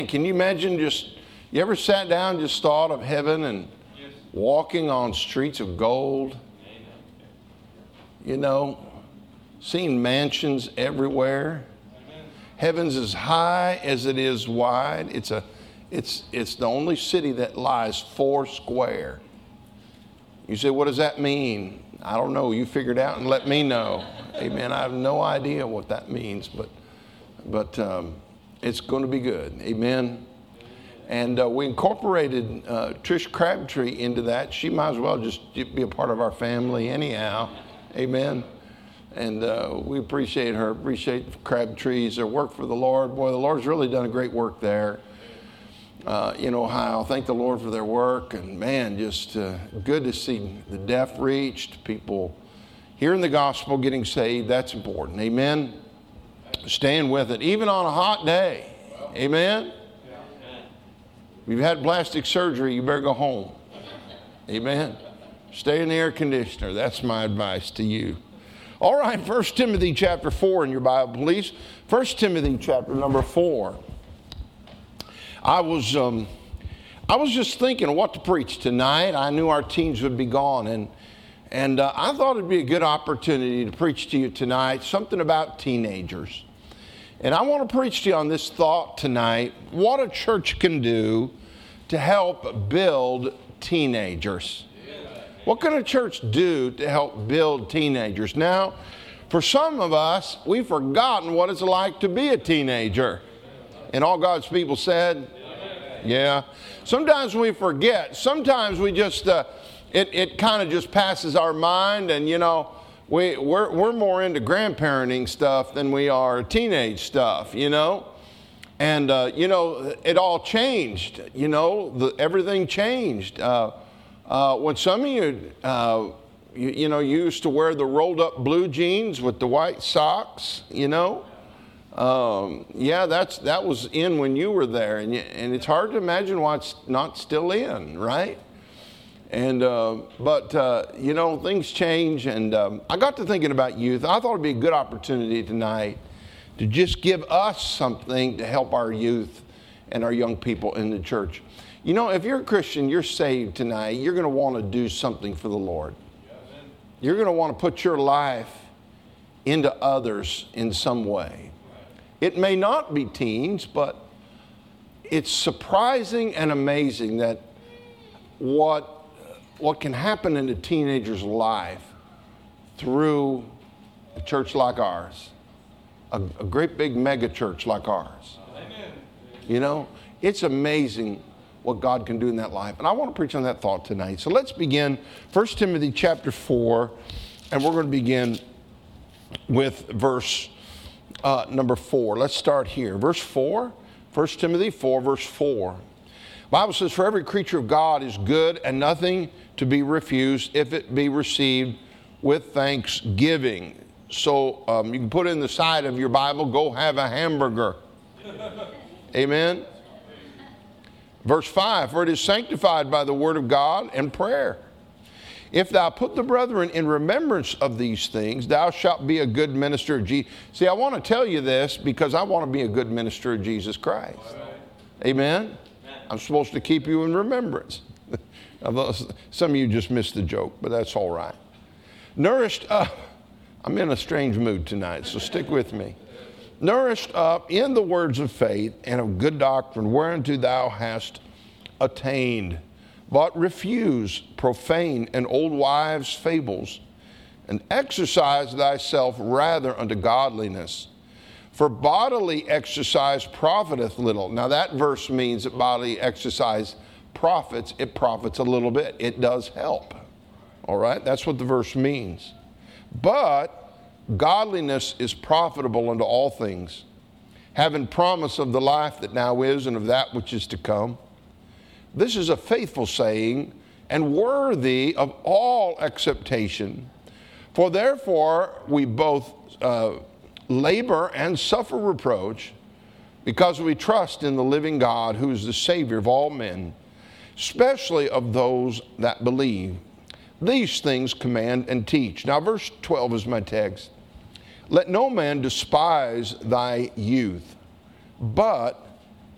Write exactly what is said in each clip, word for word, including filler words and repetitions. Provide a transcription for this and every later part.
Can you imagine just, you ever sat down and just thought of heaven and walking on streets of gold? You know, seeing mansions everywhere. Heaven's as high as it is wide. It's a, it's, it's the only city that lies four square. You say, what does that mean? I don't know. You figure it out and let me know. Amen. I have no idea what that means, but, but um, it's going to be good. Amen. And uh, we incorporated uh, Trish Crabtree into that. She might as well just be a part of our family anyhow. Amen. And uh, we appreciate her, appreciate Crabtree's their work for the Lord. Boy, the Lord's really done a great work there uh, in Ohio. Thank the Lord for their work. And man, just uh, good to see the deaf reached, people hearing the gospel, getting saved. That's important. Amen. Staying with it, even on a hot day. Amen. If you've had plastic surgery, you better go home. Amen. Stay in the air conditioner. That's my advice to you. All right, First Timothy chapter four in your Bible, please. First Timothy chapter number four. I was um, I was just thinking of what to preach tonight. I knew our teens would be gone, and and uh, I thought it'd be a good opportunity to preach to you tonight something about teenagers. And I want to preach to you on this thought tonight: what a church can do to help build teenagers. What can a church do to help build teenagers? Now, for some of us, we've forgotten what it's like to be a teenager. And all God's people said, yeah. Sometimes we forget. Sometimes we just, uh, it, it kind of just passes our mind. And, you know, we, we're, we're more into grandparenting stuff than we are teenage stuff, you know. And, uh, you know, it all changed. You know, the, everything changed. Uh, Uh, when some of you, uh, you, you know, used to wear the rolled up blue jeans with the white socks, you know, um, yeah, that's that was in when you were there, and you, and it's hard to imagine why it's not still in, right? And uh, but uh, you know, things change, and um, I got to thinking about youth. I thought it'd be a good opportunity tonight to just give us something to help our youth and our young people in the church. You know, if you're a Christian, you're saved tonight, you're going to want to do something for the Lord. You're going to want to put your life into others in some way. It may not be teens, but it's surprising and amazing that what, what can happen in a teenager's life through a church like ours, a, a great big mega church like ours. You know, it's amazing what God can do in that life. And I want to preach on that thought tonight. So let's begin First Timothy chapter four, and we're going to begin with verse uh, number four. Let's start here. Verse four, First Timothy four, verse four. The Bible says, for every creature of God is good and nothing to be refused if it be received with thanksgiving. So um, you can put in the side of your Bible, go have a hamburger. Amen. Verse five, for it is sanctified by the word of God and prayer. If thou put the brethren in remembrance of these things, thou shalt be a good minister of Jesus. See, I want to tell you this because I want to be a good minister of Jesus Christ. Amen? I'm supposed to keep you in remembrance. Some of you just missed the joke, but that's all right. Nourished up. I'm in a strange mood tonight, so stick with me. Nourished up in the words of faith and of good doctrine, whereunto thou hast attained. But refuse profane and old wives' fables, and exercise thyself rather unto godliness. For bodily exercise profiteth little. Now that verse means that bodily exercise profits. It profits a little bit. It does help. All right? That's what the verse means. But godliness is profitable unto all things, having promise of the life that now is and of that which is to come. This is a faithful saying and worthy of all acceptation. For therefore we both uh, labor and suffer reproach, because we trust in the living God, who is the Savior of all men, especially of those that believe. These things command and teach. Now verse twelve is my text. Let no man despise thy youth, but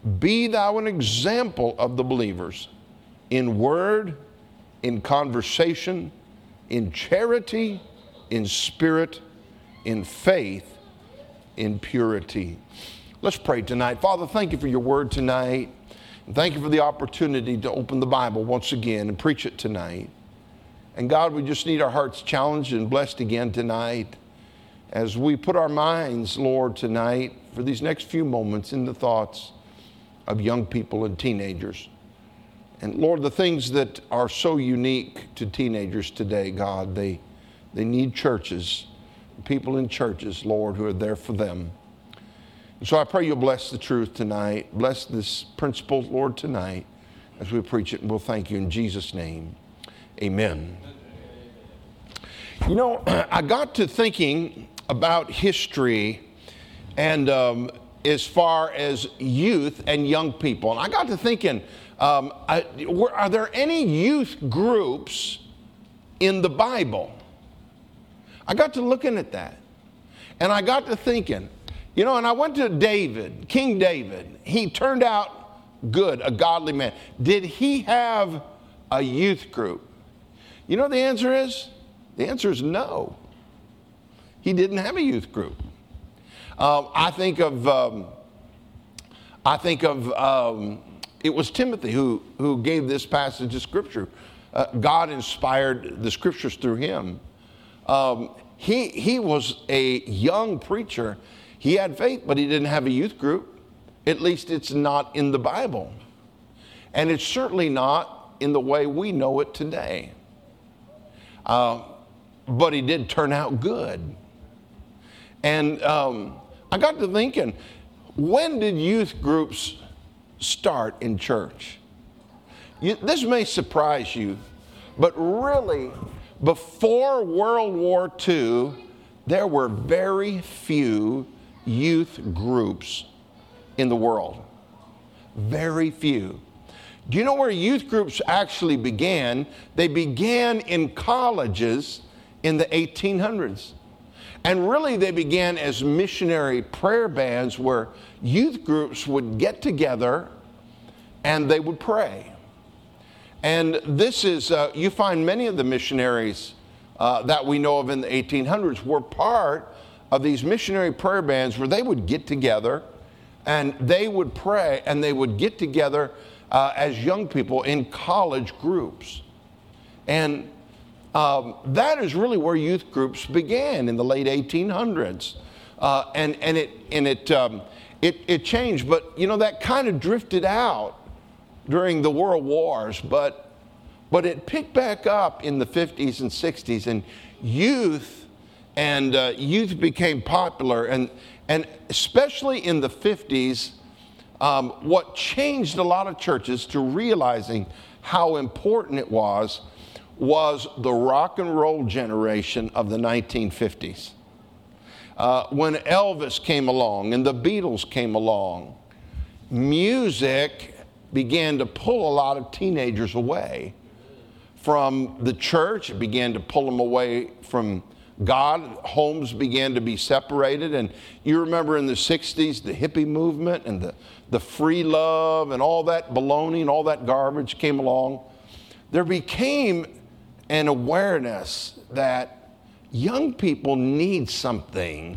Be thou an example of the believers in word, in conversation, in charity, in spirit, in faith, in purity. Let's pray tonight. Father, thank you for your word tonight. And thank you for the opportunity to open the Bible once again and preach it tonight. And God, we just need our hearts challenged and blessed again tonight as we put our minds, Lord, tonight for these next few moments in the thoughts of young people and teenagers. And Lord, the things that are so unique to teenagers today, God, they, they need churches, people in churches, Lord, who are there for them. And so I pray you'll bless the truth tonight. Bless this principle, Lord, tonight as we preach it. And we'll thank you in Jesus' name. Amen. You know, I got to thinking about history and um, as far as youth and young people. And I got to thinking, um, I, were, are there any youth groups in the Bible? I got to looking at that. And I got to thinking, you know, and I went to David, King David. He turned out good, a godly man. Did he have a youth group? You know what the answer is? The answer is no. He didn't have a youth group. Um, I think of, um, I think of, um, it was Timothy who, who gave this passage of Scripture. Uh, God inspired the Scriptures through him. Um, he, he was a young preacher. He had faith, but he didn't have a youth group. At least it's not in the Bible. And it's certainly not in the way we know it today. Uh, but he did turn out good. And um, I got to thinking, when did youth groups start in church? You, this may surprise you, but really, before World War Two, there were very few youth groups in the world. Very few. Do you know where youth groups actually began? They began in colleges in the eighteen hundreds. And really they began as missionary prayer bands where youth groups would get together and they would pray. And this is, uh, you find many of the missionaries uh, that we know of in the eighteen hundreds were part of these missionary prayer bands where they would get together and they would pray and they would get together uh, as young people in college groups. And um, that is really where youth groups began in the late eighteen hundreds. Uh, and, and it, and it, um, it, it changed, but you know, that kind of drifted out during the world wars, but, but it picked back up in the fifties and sixties, and youth and uh, youth became popular, and, and especially in the fifties, um, what changed a lot of churches to realizing how important it was, was the rock and roll generation of the nineteen fifties. Uh, when Elvis came along and the Beatles came along, music began to pull a lot of teenagers away from the church. It began to pull them away from God. Homes began to be separated. And you remember in the sixties, the hippie movement and the, the free love and all that baloney and all that garbage came along. There became an awareness that young people need something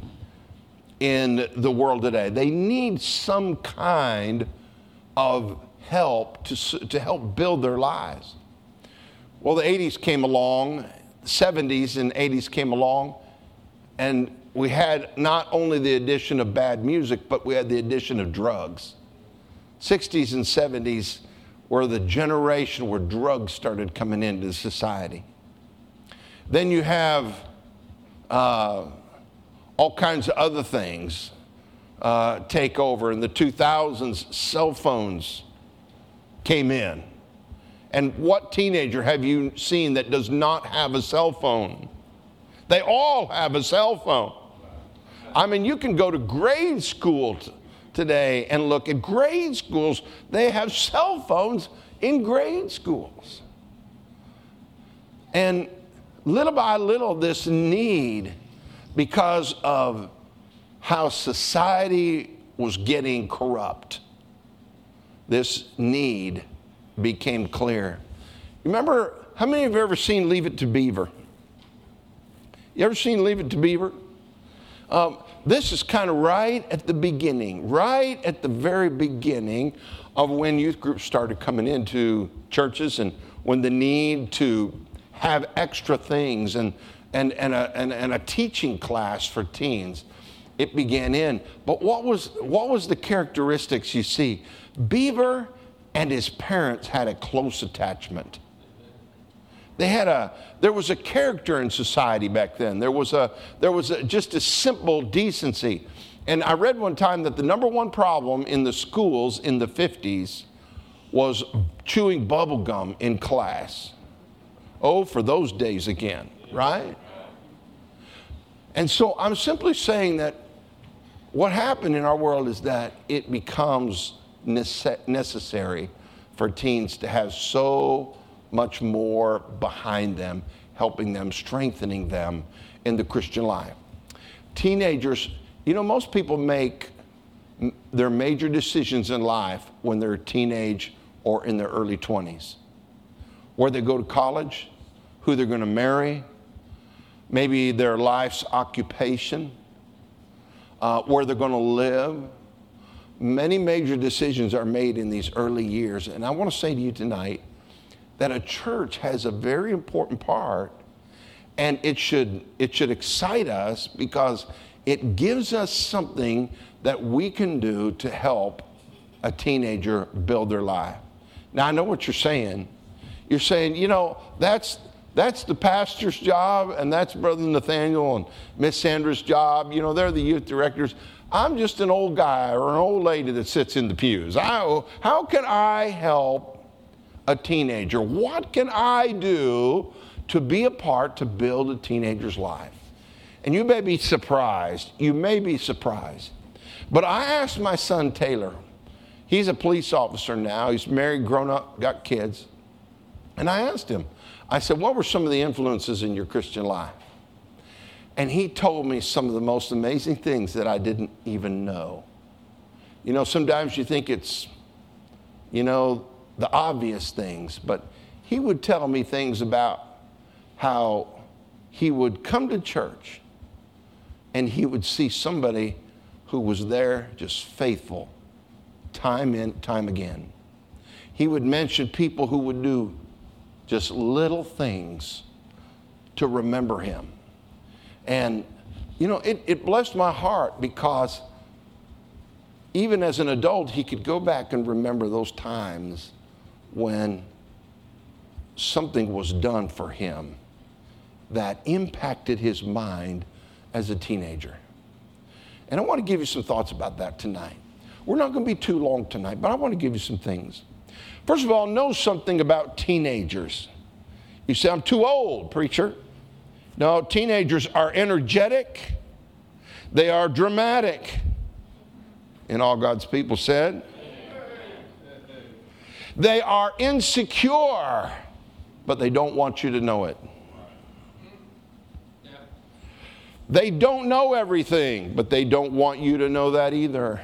in the world today. They need some kind of help to, to help build their lives. Well, the eighties came along, the seventies and eighties came along, and we had not only the addition of bad music, but we had the addition of drugs. sixties and seventies were the generation where drugs started coming into society. Then you have uh, all kinds of other things uh, take over. In the two thousands, cell phones came in. And what teenager have you seen that does not have a cell phone? They all have a cell phone. I mean, you can go to grade school t- today and look at grade schools. They have cell phones in grade schools. And little by little, this need, because of how society was getting corrupt, this need became clear. Remember, how many of you have ever seen Leave It to Beaver? You ever seen Leave It to Beaver? Um, this is kind of right at the beginning, right at the very beginning of when youth groups started coming into churches and when the need to have extra things and, and, and, a, and, and a teaching class for teens, it began in. But what was, what was the characteristics you see? Beaver and his parents had a close attachment. They had a, there was a character in society back then. There was a, there was a, just a simple decency. And I read one time that the number one problem in the schools in the fifties was chewing bubble gum in class. Oh, for those days again, right? And so I'm simply saying that what happened in our world is that it becomes nece- necessary for teens to have so much more behind them, helping them, strengthening them in the Christian life. Teenagers, you know, most people make m- their major decisions in life when they're a teenage or in their early twenties. Where they go to college, who they're going to marry, maybe their life's occupation, uh, where they're going to live. Many major decisions are made in these early years. And I want to say to you tonight that a church has a very important part, and it should, it should excite us because it gives us something that we can do to help a teenager build their life. Now, I know what you're saying. You're saying, you know, that's that's the pastor's job, and that's Brother Nathaniel and Miss Sandra's job. You know, they're the youth directors. I'm just an old guy or an old lady that sits in the pews. I, how can I help a teenager? What can I do to be a part to build a teenager's life? And you may be surprised. You may be surprised. But I asked my son Taylor. He's a police officer now. He's married, grown up, got kids. And I asked him, I said, what were some of the influences in your Christian life? And he told me some of the most amazing things that I didn't even know. You know, sometimes you think it's, you know, the obvious things, but he would tell me things about how he would come to church and he would see somebody who was there just faithful, time in, time again. He would mention people who would do just little things to remember him. And, you know, it, it blessed my heart because even as an adult, he could go back and remember those times when something was done for him that impacted his mind as a teenager. And I want to give you some thoughts about that tonight. We're not going to be too long tonight, but I want to give you some things. First of all, know something about teenagers. You say, I'm too old, preacher. No, teenagers are energetic. They are dramatic. And all God's people said, they are insecure, but they don't want you to know it. They don't know everything, but they don't want you to know that either.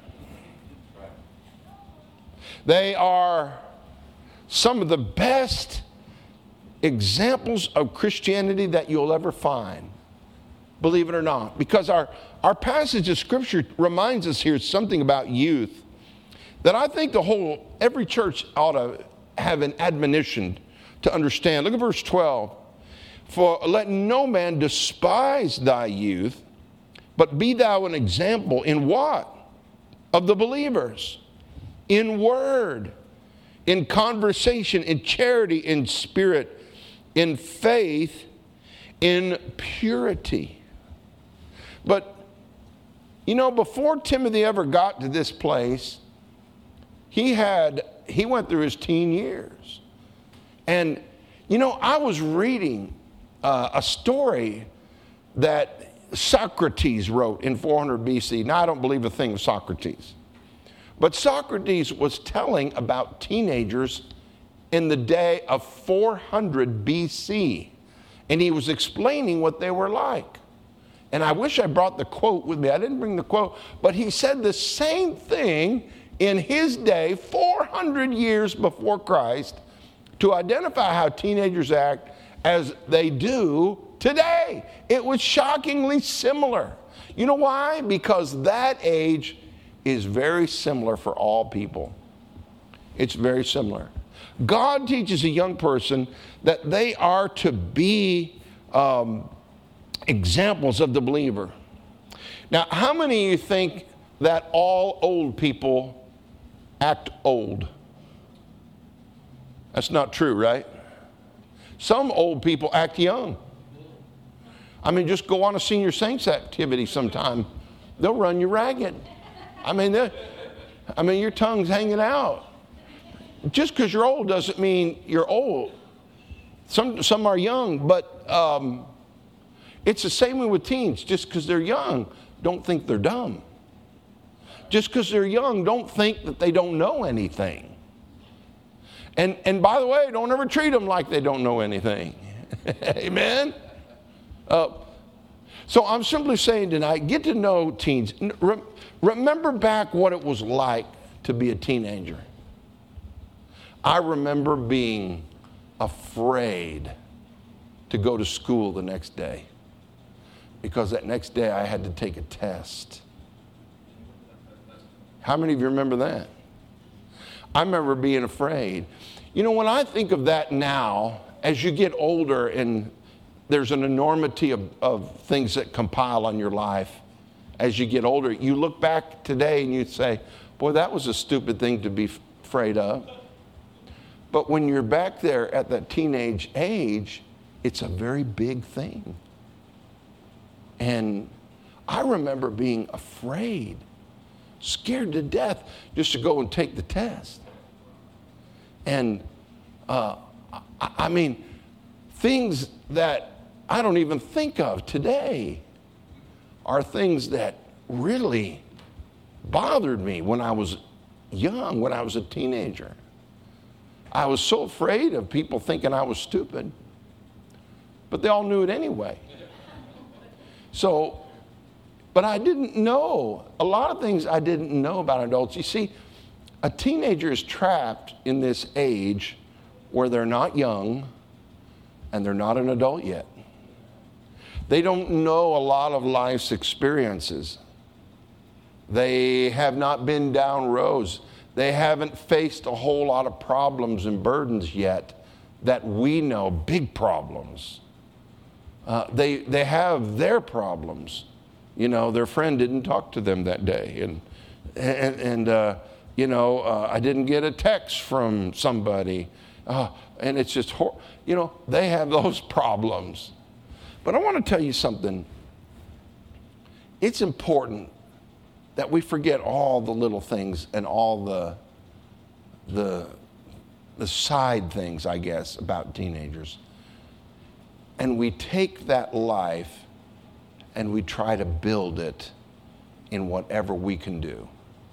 They are some of the best examples of Christianity that you'll ever find, believe it or not. Because our, our passage of Scripture reminds us here something about youth that I think the whole, every church ought to have an admonition to understand. Look at verse twelve. For let no man despise thy youth, but be thou an example in what? Of the believers. In word, in conversation, in charity, in spirit, in faith, in purity. But, you know, before Timothy ever got to this place, he had, he went through his teen years. And, you know, I was reading uh, a story that Socrates wrote in four hundred B C. Now, I don't believe a thing of Socrates. But Socrates was telling about teenagers in the day of four hundred B C. And he was explaining what they were like. And I wish I brought the quote with me. I didn't bring the quote. But he said the same thing in his day four four hundred years before Christ to identify how teenagers act as they do today. It was shockingly similar. You know why? Because that age is very similar for all people. It's very similar. God teaches a young person that they are to be um, examples of the believer. Now, how many of you think that all old people act old? That's not true, right? Some old people act young. I mean, just go on a senior saints activity sometime. They'll run you ragged. I mean, I mean, your tongue's hanging out. Just because you're old doesn't mean you're old. Some, some are young, but um, it's the same way with teens. Just because they're young, don't think they're dumb. Just because they're young, don't think that they don't know anything. And, and by the way, don't ever treat them like they don't know anything. Amen? Uh, so I'm simply saying tonight, get to know teens. Re- remember back what it was like to be a teenager. I remember being afraid to go to school the next day because that next day I had to take a test. How many of you remember that? I remember being afraid. You know, when I think of that now, as you get older and there's an enormity of, of things that compile on your life as you get older, you look back today and you say, boy, that was a stupid thing to be f- afraid of. But when you're back there at that teenage age, it's a very big thing. And I remember being afraid, scared to death just to go and take the test. And uh, I, I mean, things that I don't even think of today are things that really bothered me when I was young, when I was a teenager. I was so afraid of people thinking I was stupid, but they all knew it anyway. So, but I didn't know a lot of things I didn't know about adults. You see, a teenager is trapped in this age where they're not young and they're not an adult yet. They don't know a lot of life's experiences. They have not been down roads. They haven't faced a whole lot of problems and burdens yet that we know, big problems. Uh, they, they have their problems. You know, their friend didn't talk to them that day. And, and, and uh, you know, uh, I didn't get a text from somebody. Uh, and it's just, hor- you know, they have those problems. But I want to tell you something. It's important that we forget all the little things and all the, the, the side things, I guess, about teenagers. And we take that life and we try to build it in whatever we can do.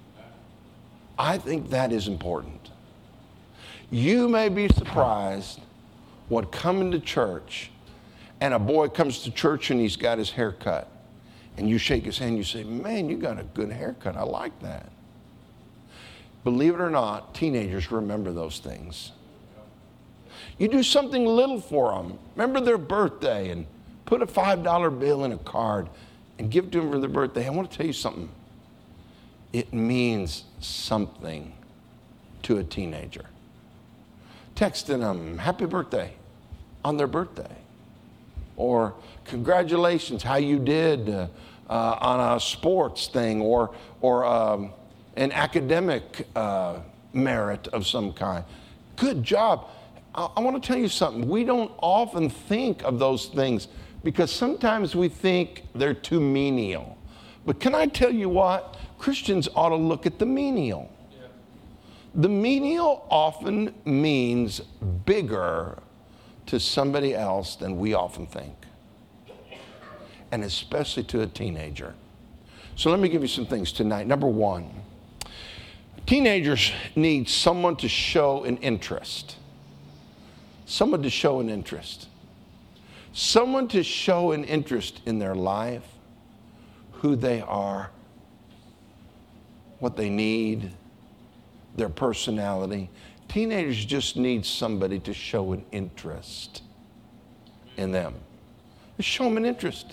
I think that is important. You may be surprised what coming to church, and a boy comes to church and he's got his hair cut. And you shake his hand, you say, man, you got a good haircut. I like that. Believe it or not, teenagers remember those things. You do something little for them. Remember their birthday and put a five dollar bill in a card and give it to them for their birthday. I want to tell you something. It means something to a teenager. Texting them, happy birthday, on their birthday. Or congratulations, how you did uh, uh, on a sports thing, or or um, an academic uh, merit of some kind. Good job. I, I want to tell you something. We don't often think of those things because sometimes we think they're too menial. But can I tell you what? Christians ought to look at the menial. Yeah. The menial often means bigger to somebody else than we often think, and especially to a teenager. So let me give you some things tonight. Number one, teenagers need someone to show an interest. Someone to show an interest. Someone to show an interest in their life, who they are, what they need, their personality. Teenagers just need somebody to show an interest in them. Just show them an interest.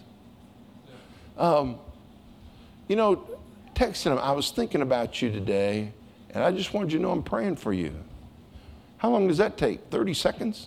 Um, you know, texting them, I was thinking about you today, and I just wanted you to know I'm praying for you. How long does that take? thirty seconds?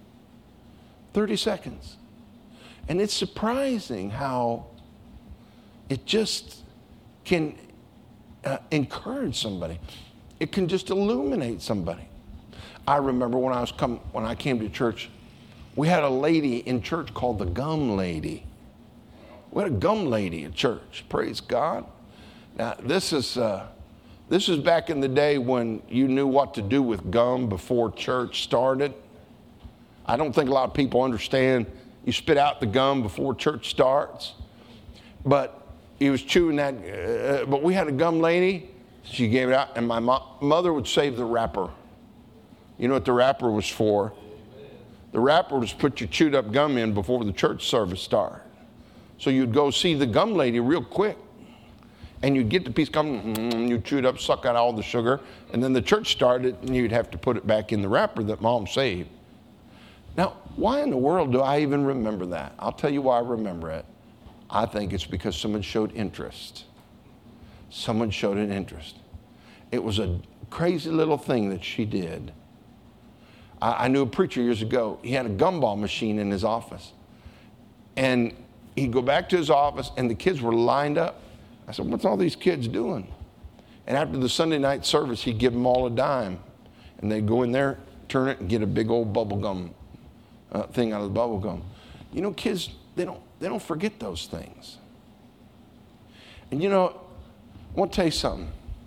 thirty seconds. And it's surprising how it just can uh, encourage somebody. It can just illuminate somebody. I remember when I was come when I came to church, we had a lady in church called the Gum Lady. We had a gum lady at church. Praise God. Now this is uh, this is back in the day when you knew what to do with gum before church started. I don't think a lot of people understand you spit out the gum before church starts. But he was chewing that. Uh, but we had a gum lady. She gave it out, and my mo- mother would save the wrapper. You know what the wrapper was for? The wrapper was put your chewed up gum in before the church service started. So you'd go see the gum lady real quick. And you'd get the piece of gum, and you chew it up, suck out all the sugar, and then the church started, and you'd have to put it back in the wrapper that Mom saved. Now, why in the world do I even remember that? I'll tell you why I remember it. I think it's because someone showed interest. Someone showed an interest. It was a crazy little thing that she did. I, I knew a preacher years ago. He had a gumball machine in his office. And he'd go back to his office, and the kids were lined up. I said, what's all these kids doing? And after the Sunday night service, he'd give them all a dime. And they'd go in there, turn it, and get a big old bubble gum uh, thing out of the bubble gum. You know, kids, they don't, they don't forget those things. And you know, I want to tell you something.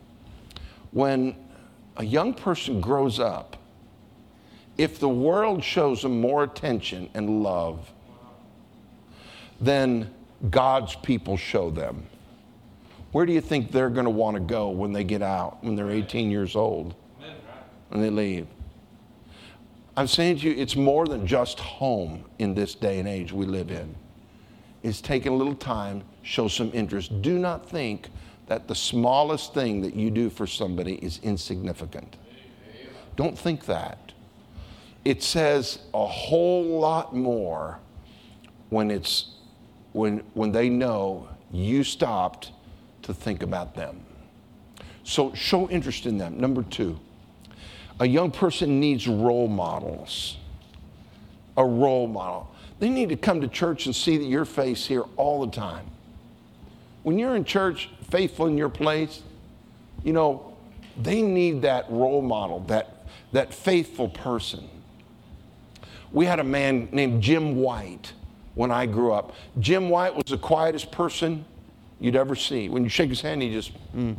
When a young person grows up, if the world shows them more attention and love than God's people show them, where do you think they're going to want to go when they get out, when they're eighteen years old, and they leave? I'm saying to you, it's more than just home in this day and age we live in. It's taking a little time, show some interest. Do not think that the smallest thing that you do for somebody is insignificant. Don't think that. It says a whole lot more when it's when when they know you stopped to think about them. So show interest in them. Number two, a young person needs role models. A role model. They need to come to church and see your face here all the time. When you're in church, faithful in your place, you know, they need that role model, that, that faithful person. We had a man named Jim White when I grew up. Jim White was the quietest person you'd ever see. When you shake his hand, he just, mm.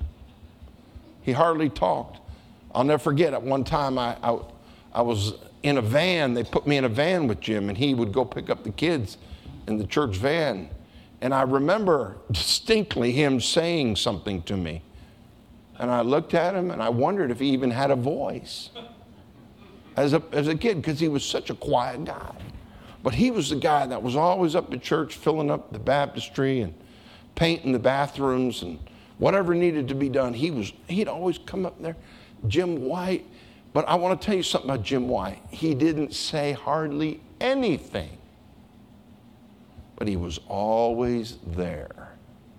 He hardly talked. I'll never forget, at one time I, I, I was in a van. They put me in a van with Jim, and he would go pick up the kids in the church van. And I remember distinctly him saying something to me. And I looked at him, and I wondered if he even had a voice as a, as a kid, because he was such a quiet guy. But he was the guy that was always up at church filling up the baptistry and painting the bathrooms and whatever needed to be done. He was, he'd always come up there. Jim White. But I want to tell you something about Jim White. He didn't say hardly anything, but he was always there.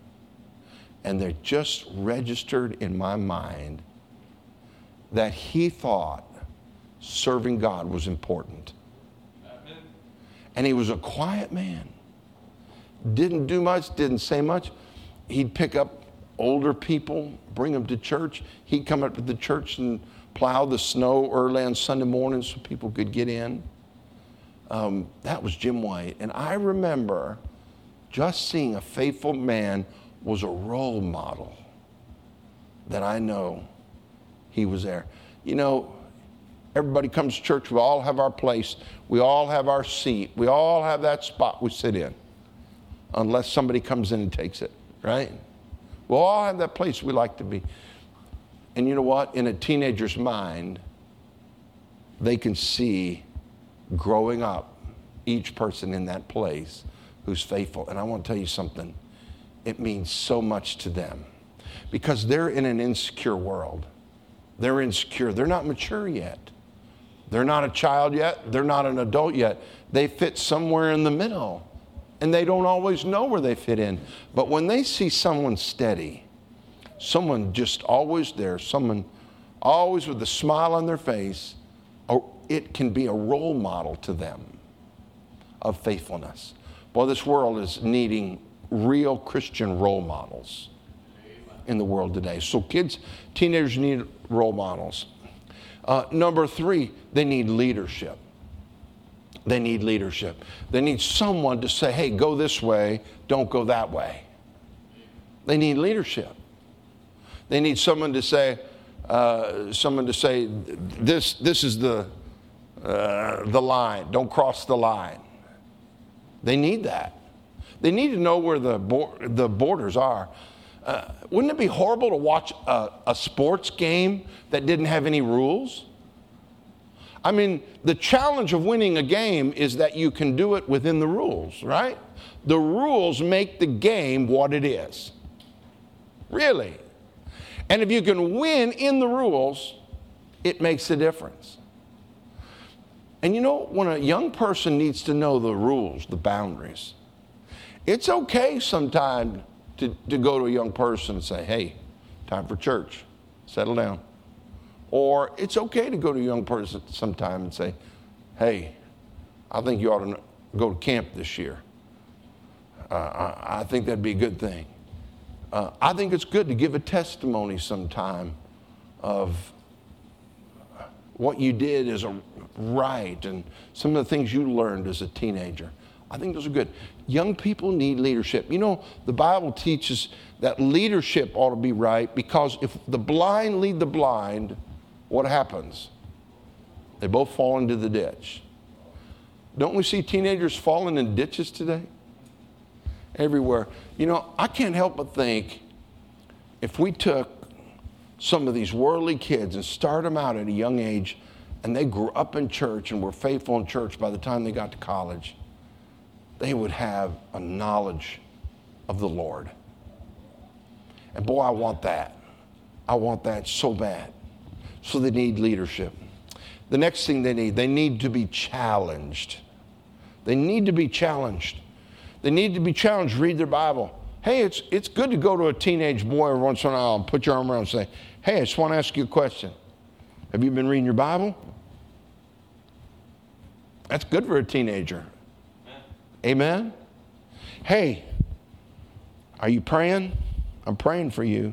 And they just registered in my mind that he thought serving God was important. Amen. And he was a quiet man. Didn't do much, didn't say much. He'd pick up older people, bring them to church. He'd come up to the church and plow the snow early on Sunday morning so people could get in. Um, that was Jim White. And I remember just seeing a faithful man was a role model that I know he was there. You know, everybody comes to church. We all have our place. We all have our seat. We all have that spot we sit in, unless somebody comes in and takes it, right? We'll all have that place we like to be. And you know what? In a teenager's mind, they can see growing up each person in that place who's faithful. And I want to tell you something. It means so much to them because they're in an insecure world. They're insecure. They're not mature yet. They're not a child yet. They're not an adult yet. They fit somewhere in the middle. And they don't always know where they fit in. But when they see someone steady, someone just always there, someone always with a smile on their face, it can be a role model to them of faithfulness. Boy, this world is needing real Christian role models in the world today. So kids, teenagers need role models. Uh, number three, they need leadership. They need leadership. They need someone to say, hey, go this way, don't go that way. They need leadership. They need someone to say, uh, someone to say, this, this is the, uh, the line. Don't cross the line. They need that. They need to know where the, bo- the borders are. Uh, wouldn't it be horrible to watch a, a sports game that didn't have any rules? I mean, the challenge of winning a game is that you can do it within the rules, right? The rules make the game what it is. Really. And if you can win in the rules, it makes a difference. And you know, when a young person needs to know the rules, the boundaries, it's okay sometimes to, to go to a young person and say, hey, time for church, settle down. Or it's okay to go to a young person sometime and say, hey, I think you ought to go to camp this year. Uh, I, I think that'd be a good thing. Uh, I think it's good to give a testimony sometime of what you did as a right and some of the things you learned as a teenager. I think those are good. Young people need leadership. You know, the Bible teaches that leadership ought to be right because if the blind lead the blind, what happens? They both fall into the ditch. Don't we see teenagers falling in ditches today? Everywhere. You know, I can't help but think if we took some of these worldly kids and started them out at a young age and they grew up in church and were faithful in church by the time they got to college, they would have a knowledge of the Lord. And boy, I want that. I want that so bad. So they need leadership. The next thing they need, they need to be challenged. They need to be challenged. They need to be challenged, read their Bible. Hey, it's it's good to go to a teenage boy every once in a while and put your arm around and say, hey, I just want to ask you a question. Have you been reading your Bible? That's good for a teenager. Amen? Amen? Hey, are you praying? I'm praying for you.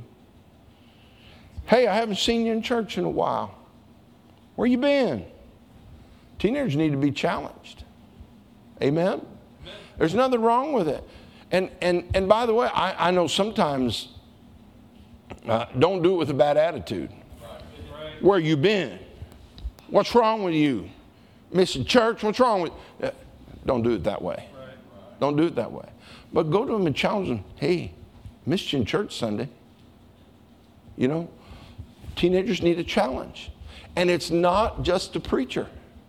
Hey, I haven't seen you in church in a while. Where you been? Teenagers need to be challenged. Amen? Amen. There's nothing wrong with it. And and and by the way, I, I know sometimes uh, don't do it with a bad attitude. Right. Where you been? What's wrong with you? Missing church? What's wrong with you? Uh, don't do it that way. Right. Right. Don't do it that way. But go to them and challenge them. Hey, missed you in church Sunday. You know, teenagers need a challenge. And it's not just a preacher.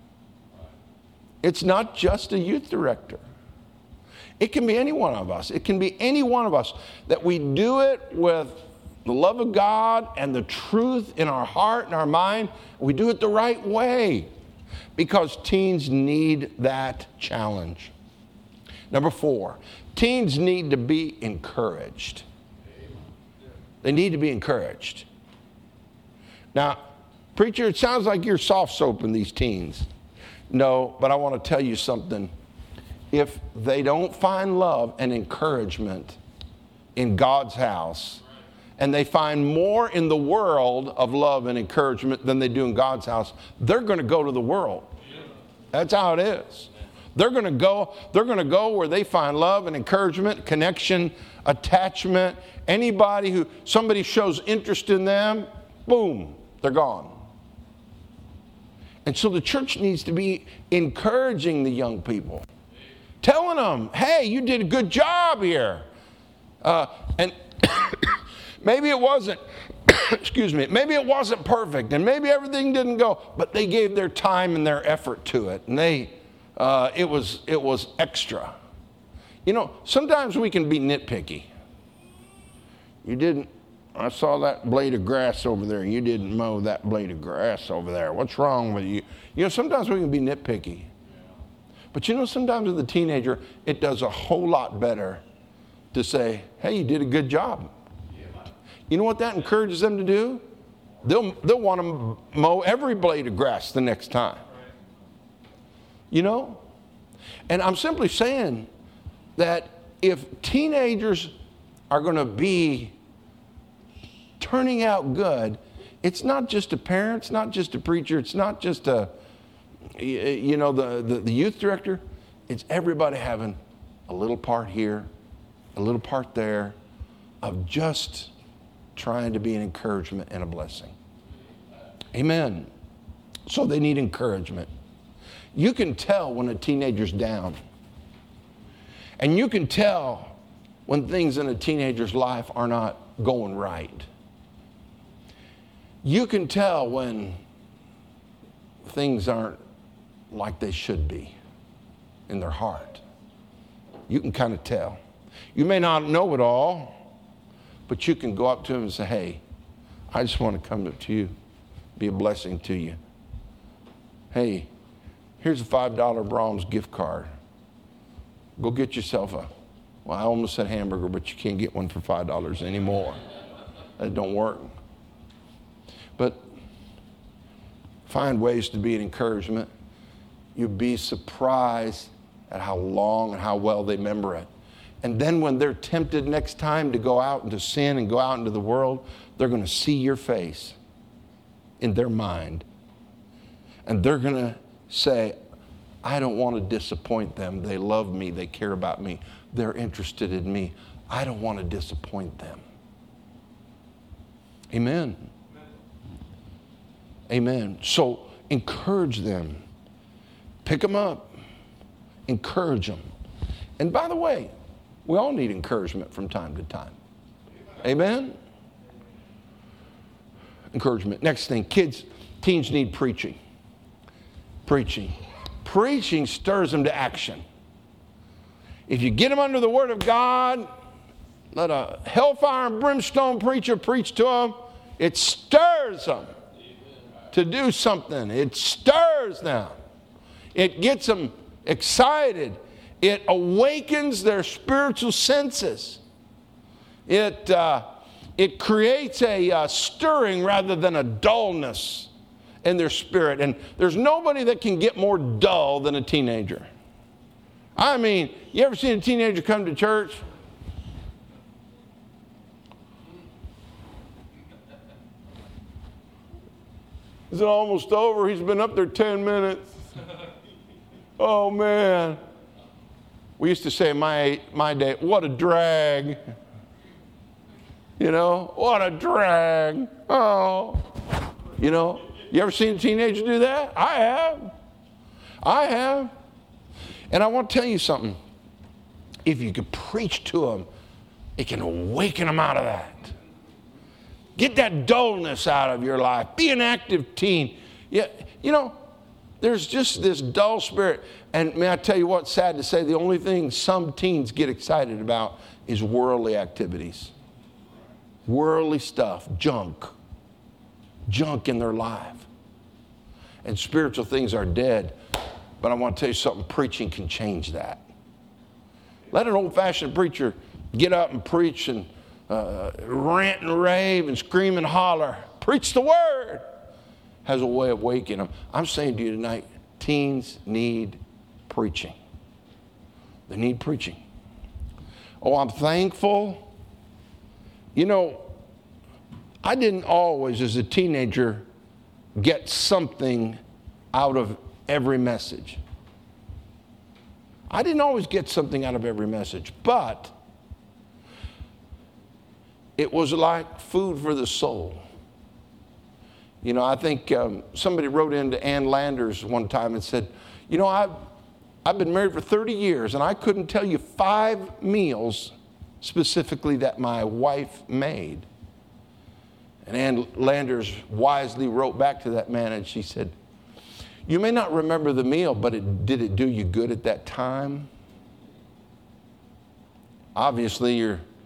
It's not just a youth director. It can be any one of us. It can be any one of us that we do it with the love of God and the truth in our heart and our mind. We do it the right way because teens need that challenge. Number four, teens need to be encouraged. They need to be encouraged. Now, preacher, it sounds like you're soft-soaping these teens. No, but I want to tell you something. If they don't find love and encouragement in God's house, and they find more in the world of love and encouragement than they do in God's house, they're going to go to the world. That's how it is. They're going to go, they're going to go where they find love and encouragement, connection, attachment. Anybody who, somebody shows interest in them, boom, they're gone. And so the church needs to be encouraging the young people. Telling them, hey, you did a good job here. Uh, and maybe it wasn't, excuse me, maybe it wasn't perfect and maybe everything didn't go, but they gave their time and their effort to it. And they, uh, it was, it was extra. You know, sometimes we can be nitpicky. You didn't, I saw that blade of grass over there. You didn't mow that blade of grass over there. What's wrong with you? You know, sometimes we can be nitpicky. But you know, sometimes with a teenager, it does a whole lot better to say, hey, you did a good job. You know what that encourages them to do? They'll, they'll want to mow every blade of grass the next time. You know? And I'm simply saying that if teenagers are going to be turning out good, it's not just a parent, it's not just a preacher, it's not just a, you know, the, the, the youth director. It's everybody having a little part here, a little part there of just trying to be an encouragement and a blessing. Amen. So they need encouragement. You can tell when a teenager's down. And you can tell when things in a teenager's life are not going right. You can tell when things aren't like they should be in their heart. You can kind of tell. You may not know it all, but you can go up to them and say, hey, I just want to come up to you, be a blessing to you. Hey, here's a five dollar Brahms gift card. Go get yourself a, well, I almost said hamburger, but you can't get one for five dollars anymore. That don't work. But find ways to be an encouragement. You'd be surprised at how long and how well they remember it. And then when they're tempted next time to go out into sin and go out into the world, they're going to see your face in their mind. And they're going to say, I don't want to disappoint them. They love me. They care about me. They're interested in me. I don't want to disappoint them. Amen. Amen. So encourage them. Pick them up. Encourage them. And by the way, we all need encouragement from time to time. Amen? Encouragement. Next thing, kids, teens need preaching. Preaching. Preaching stirs them to action. If you get them under the Word of God, let a hellfire and brimstone preacher preach to them, it stirs them to do something. It stirs them. It gets them excited. It awakens their spiritual senses. It, uh, it creates a uh, stirring rather than a dullness in their spirit. And there's nobody that can get more dull than a teenager. I mean, you ever seen a teenager come to church? Is it almost over? He's been up there ten minutes. Oh, man. We used to say in my, my day, what a drag. You know, what a drag. Oh. You know, you ever seen a teenager do that? I have. I have. And I want to tell you something. If you could preach to them, it can awaken them out of that. Get that dullness out of your life. Be an active teen. Yeah, you know, there's just this dull spirit. And may I tell you what's sad to say, the only thing some teens get excited about is worldly activities. Worldly stuff, junk. Junk in their life. And spiritual things are dead. But I want to tell you something, preaching can change that. Let an old-fashioned preacher get up and preach and uh, rant and rave and scream and holler. Preach the word. Has a way of waking them. I'm saying to you tonight, teens need preaching. They need preaching. Oh, I'm thankful. You know, I didn't always, as a teenager, get something out of every message. I didn't always get something out of every message, but it was like food for the soul. You know, I think um, somebody wrote into Ann Landers one time and said, you know, I've, I've been married for thirty years, and I couldn't tell you five meals specifically that my wife made. And Ann Landers wisely wrote back to that man, and she said, you may not remember the meal, but it, did it do you good at that time? Obviously, you're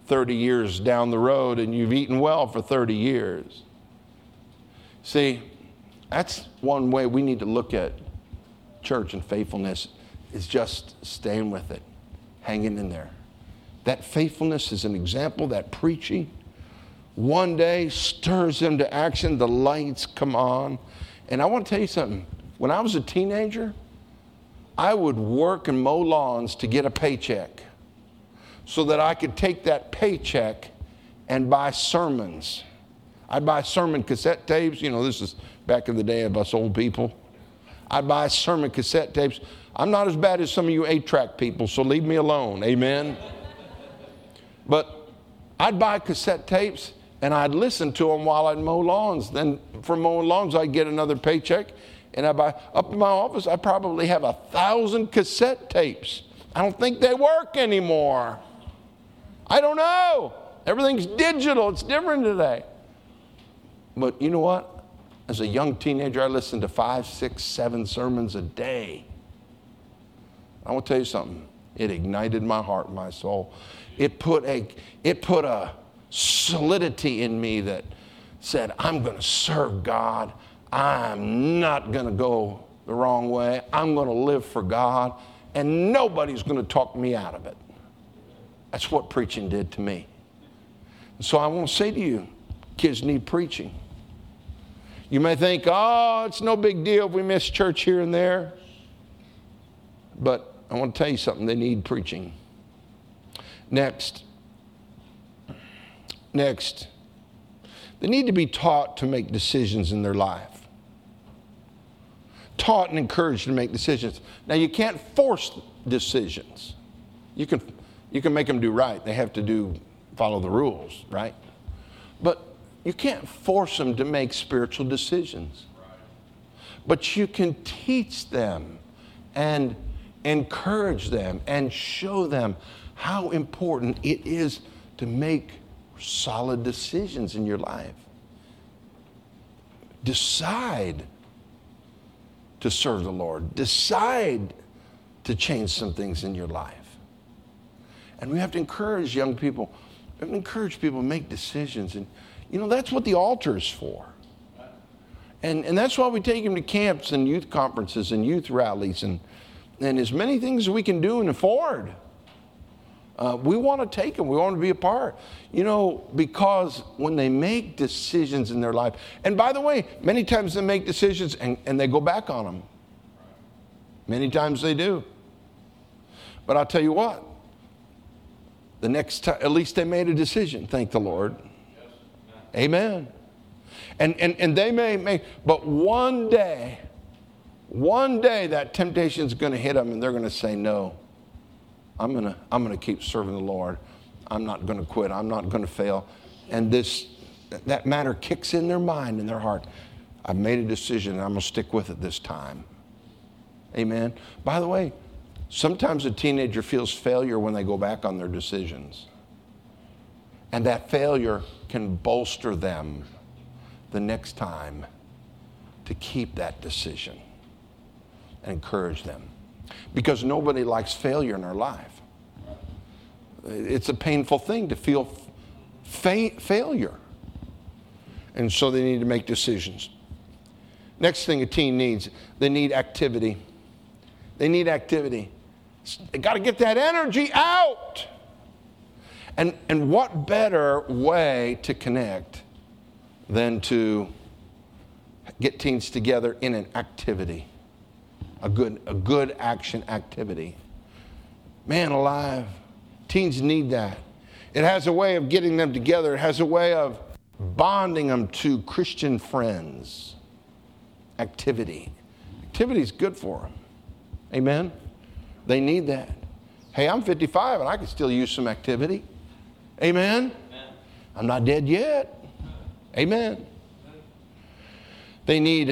thirty years down the road and you've eaten well for thirty years. See, that's one way we need to look at church and faithfulness, is just staying with it, hanging in there. That faithfulness is an example. That preaching one day stirs them to action. The lights come on. And I want to tell you something. When I was a teenager, I would work and mow lawns to get a paycheck so that I could take that paycheck and buy sermons. I'd buy sermon cassette tapes. You know, this is back in the day of us old people. I'd buy sermon cassette tapes. I'm not as bad as some of you eight-track people, so leave me alone. Amen? But I'd buy cassette tapes, and I'd listen to them while I'd mow lawns. Then from mowing lawns, I'd get another paycheck. And I buy, up in my office, I probably have a thousand cassette tapes. I don't think they work anymore. I don't know. Everything's digital. It's different today. But you know what? As a young teenager, I listened to five, six, seven sermons a day. I want to tell you something. It ignited my heart and my soul. It put a, it put a solidity in me that said, I'm going to serve God. I'm not going to go the wrong way. I'm going to live for God, and nobody's going to talk me out of it. That's what preaching did to me. So I want to say to you, kids need preaching. You may think, oh, it's no big deal if we miss church here and there. But I want to tell you something, they need preaching. Next. Next. They need to be taught to make decisions in their life. Taught and encouraged to make decisions. Now, you can't force decisions. You can, you can make them do right. They have to do, follow the rules, right? But you can't force them to make spiritual decisions. But you can teach them and encourage them and show them how important it is to make solid decisions in your life. Decide to serve the Lord. Decide to change some things in your life. And we have to encourage young people, we have to encourage people to make decisions. And, you know, that's what the altar is for. And, and that's why we take them to camps and youth conferences and youth rallies and, and as many things as we can do and afford. Uh, we want to take them. We want to be a part. You know, because when they make decisions in their life, and by the way, many times they make decisions and, and they go back on them. Many times they do. But I'll tell you what, the next time, at least they made a decision, thank the Lord. Amen. And, and, and they may make, but one day, one day that temptation is going to hit them and they're going to say, no, I'm going to, I'm going to keep serving the Lord. I'm not going to quit. I'm not going to fail. And this, that matter kicks in their mind and their heart. I've made a decision and I'm going to stick with it this time. Amen. By the way, sometimes a teenager feels failure when they go back on their decisions. And that failure can bolster them the next time to keep that decision and encourage them. Because nobody likes failure in their life. It's a painful thing to feel fa- failure. And so they need to make decisions. Next thing a teen needs, they need activity. They need activity. They got to get that energy out. And, and what better way to connect than to get teens together in an activity, a good, a good action activity. Man alive, teens need that. It has a way of getting them together. It has a way of bonding them to Christian friends. Activity. Activity is good for them. Amen? They need that. Hey, I'm fifty-five and I can still use some activity. Amen? Amen. I'm not dead yet. Amen. They need,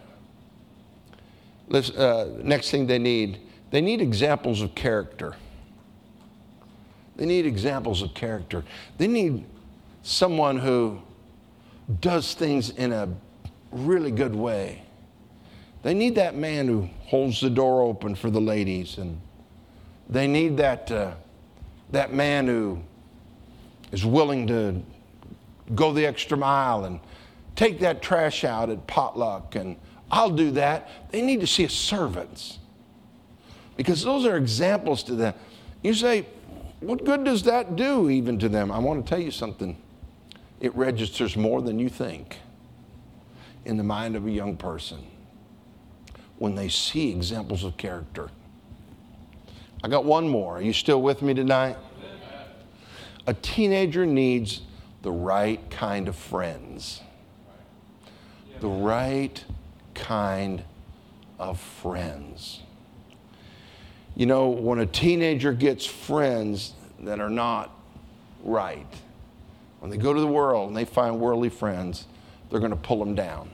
let's, uh, next thing they need, they need examples of character. They need examples of character. They need someone who does things in a really good way. They need that man who holds the door open for the ladies, and they need that uh, that man who is willing to go the extra mile and take that trash out at potluck, and I'll do that. They need to see a servants, because those are examples to them. You say, what good does that do even to them? I want to tell you something. It registers more than you think in the mind of a young person when they see examples of character. I got one more. Are you still with me tonight? A teenager needs the right kind of friends. The right kind of friends. You know, when a teenager gets friends that are not right, when they go to the world and they find worldly friends, they're going to pull them down.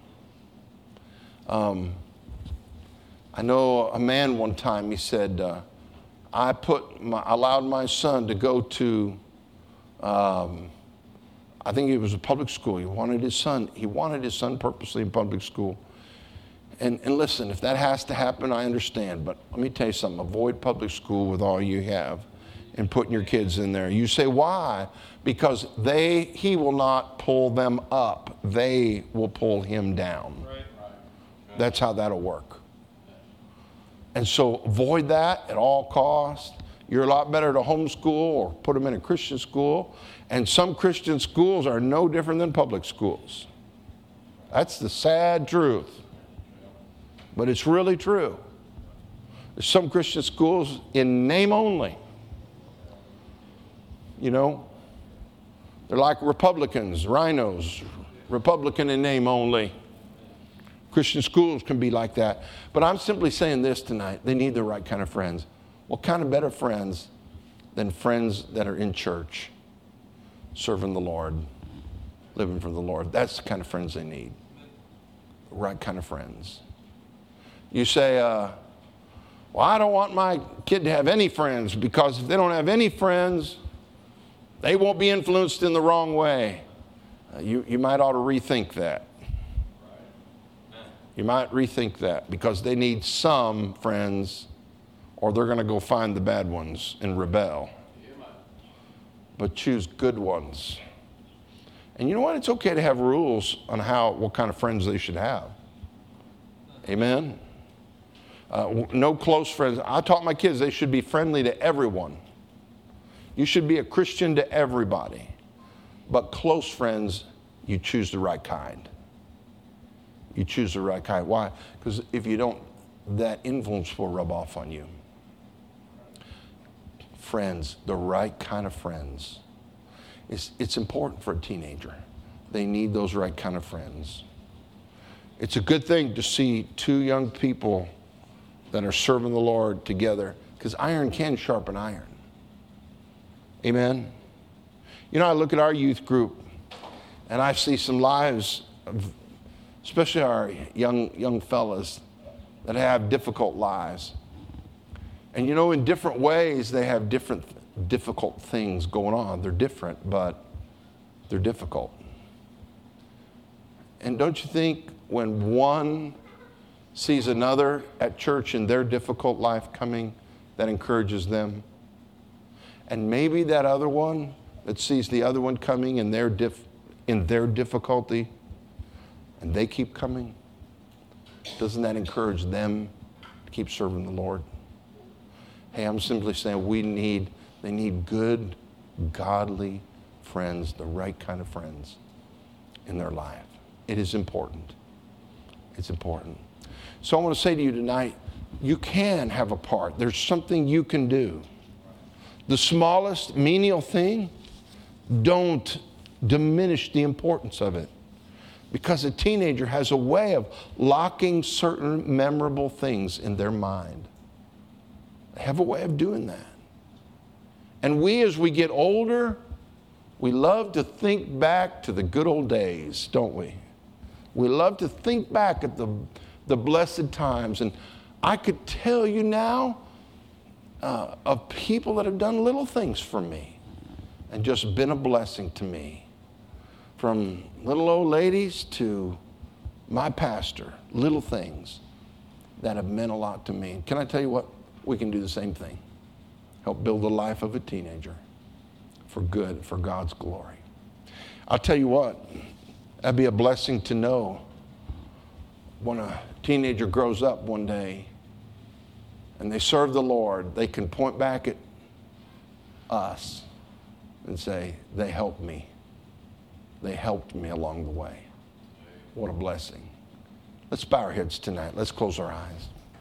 Um, I know a man one time, he said, uh, I put my, allowed my son to go to, um, I think it was a public school. He wanted his son, he wanted his son purposely in public school. And, and listen, if that has to happen, I understand. But let me tell you something. Avoid public school with all you have and putting your kids in there. You say, why? Because they, he will not pull them up. They will pull him down. Right. That's how that'll work. And so avoid that at all costs. You're a lot better to homeschool or put them in a Christian school. And some Christian schools are no different than public schools. That's the sad truth. But it's really true. There's some Christian schools in name only. You know, they're like Republicans, rhinos, Republican in name only. Christian schools can be like that. But I'm simply saying this tonight. They need the right kind of friends. What kind of better friends than friends that are in church, serving the Lord, living for the Lord? That's the kind of friends they need. The right kind of friends. You say, uh, well, I don't want my kid to have any friends, because if they don't have any friends, they won't be influenced in the wrong way. Uh, you, you might ought to rethink that. You might rethink that, because they need some friends, or they're going to go find the bad ones and rebel. But choose good ones. And you know what? It's okay to have rules on how, what kind of friends they should have. Amen? Uh, no close friends. I taught my kids they should be friendly to everyone. You should be a Christian to everybody. But close friends, you choose the right kind. You choose the right kind. Why? Because if you don't, that influence will rub off on you. Friends, the right kind of friends. It's, it's important for a teenager. They need those right kind of friends. It's a good thing to see two young people that are serving the Lord together, because iron can sharpen iron. Amen? You know, I look at our youth group, and I see some lives of, especially our young young fellas, that have difficult lives. And you know, in different ways, they have different difficult things going on. They're different, but they're difficult. And don't you think when one sees another at church in their difficult life coming, that encourages them? And maybe that other one that sees the other one coming in their dif- in their difficulty, and they keep coming, doesn't that encourage them to keep serving the Lord? Hey, I'm simply saying we need, they need good, godly friends, the right kind of friends in their life. It is important. It's important. So I want to say to you tonight, you can have a part. There's something you can do. The smallest menial thing, don't diminish the importance of it. Because a teenager has a way of locking certain memorable things in their mind. They have a way of doing that. And we, as we get older, we love to think back to the good old days, don't we? We love to think back at the, the blessed times. And I could tell you now uh, of people that have done little things for me and just been a blessing to me. From little old ladies to my pastor, little things that have meant a lot to me. Can I tell you what? We can do the same thing. Help build the life of a teenager. for good, for God's glory. I'll tell you what, that'd be a blessing to know when a teenager grows up one day and they serve the Lord, they can point back at us and say, they helped me. They helped me along the way. What a blessing. Let's bow our heads tonight. Let's close our eyes.